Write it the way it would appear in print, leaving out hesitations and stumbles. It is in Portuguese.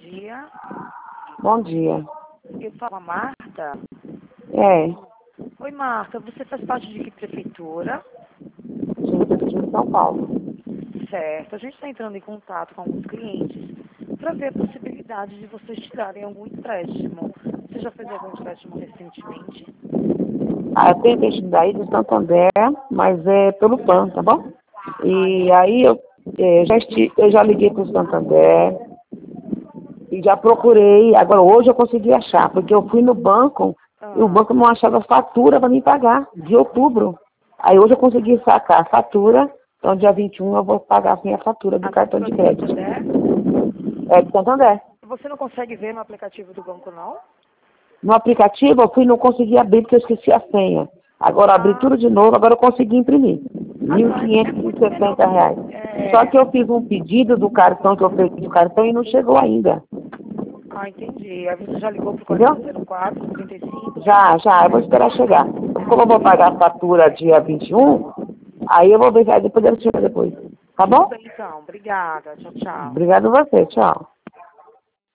dia. Bom dia. Eu falo a Marta. É, Oi, Marta. Você faz parte de que prefeitura? aqui em São Paulo. Certo. A gente está entrando em contato com alguns clientes para ver a possibilidade de vocês tirarem algum empréstimo. Você já fez algum empréstimo recentemente? Ah, eu tenho empréstimo daí do Santander, mas é pelo PAN, tá bom? E aí eu já liguei pro Santander e já procurei. Agora hoje eu consegui achar, porque eu fui no banco e o banco não achava fatura para me pagar, de outubro. Aí hoje eu consegui sacar a fatura, então dia 21 eu vou pagar assim, a fatura do cartão de crédito. É do Santander. Você não consegue ver no aplicativo do banco, não? No aplicativo eu fui não consegui abrir porque eu esqueci a senha. Agora eu abri tudo de novo, agora eu consegui imprimir. R$ 1.560. Só que eu fiz um pedido do cartão, que eu fiz do cartão e não chegou ainda. Ah, entendi. Aí você já ligou pro Entendeu? 404, 35? Já, eu vou esperar chegar. Como eu vou pagar a fatura dia 21, aí eu vou ver, aí depois eu chego depois. Tá bom? Tudo bem, então. Obrigada. Tchau, tchau. Obrigado a você, tchau.